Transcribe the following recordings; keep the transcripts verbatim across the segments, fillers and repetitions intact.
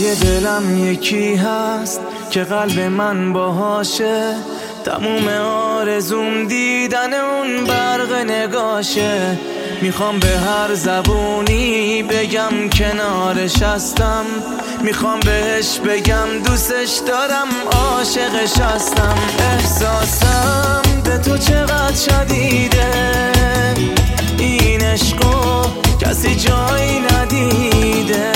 ته دلم یکی هست که قلب من باهاشه، تموم آرزوم دیدن اون برق نگاشه. میخوام به هر زبونی بگم کنارش هستم، میخوام بهش بگم دوستش دارم، عاشقش هستم. احساسم به تو چقدر شدیده، این عشقو کسی جایی ندیده.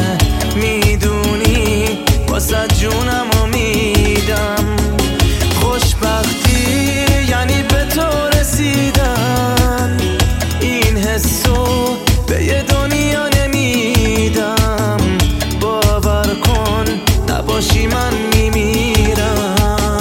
میدونی واسه جونمو میدم، خوشبختی یعنی به تو رسیدن. این حسو به یه دنیا نمیدم، باور کن نباشی من میمیرم.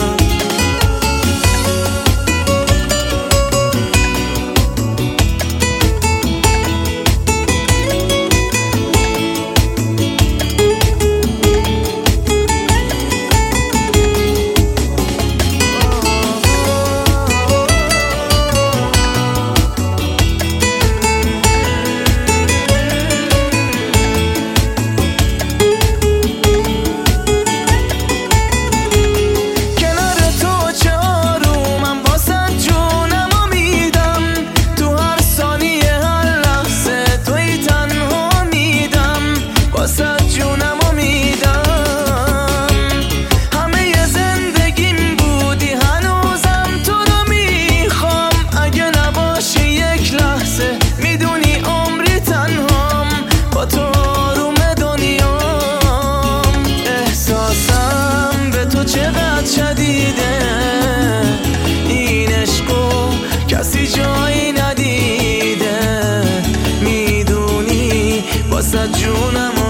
چقدر شدیده این عشقو کسی جایی ندیده. میدونی واسه جونم